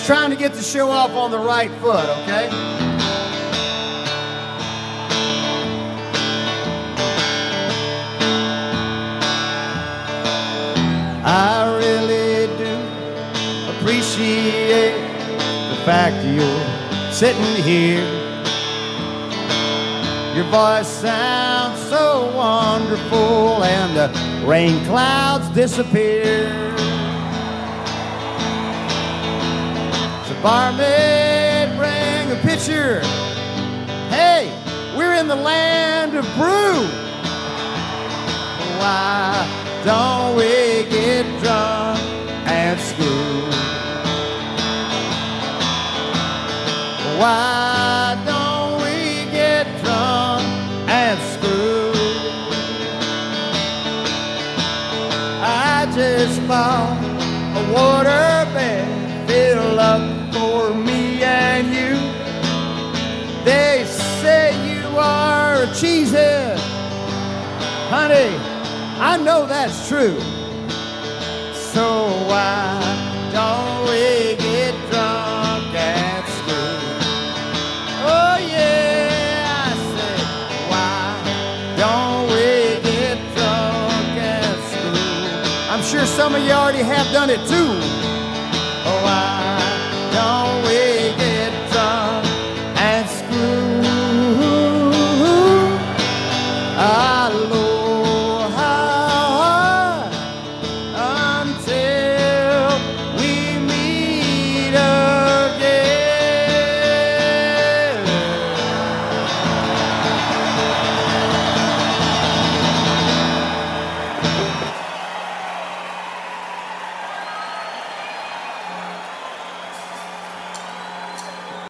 trying to get the show off on the right foot, okay? I really do appreciate the fact that you're sitting here. Your voice sounds so wonderful and the rain clouds disappear. So barmaid, bring a pitcher. Hey, we're in the land of brew. Why don't we get drunk and screw? Why don't we get drunk and screw? I just bought a water bed filled up for me and you. They say you are a cheesehead. Honey, I know that's true. So why don't we get drunk and screw? Oh yeah, I said, why don't we get drunk and screw? I'm sure some of you already have done it too. Oh, why don't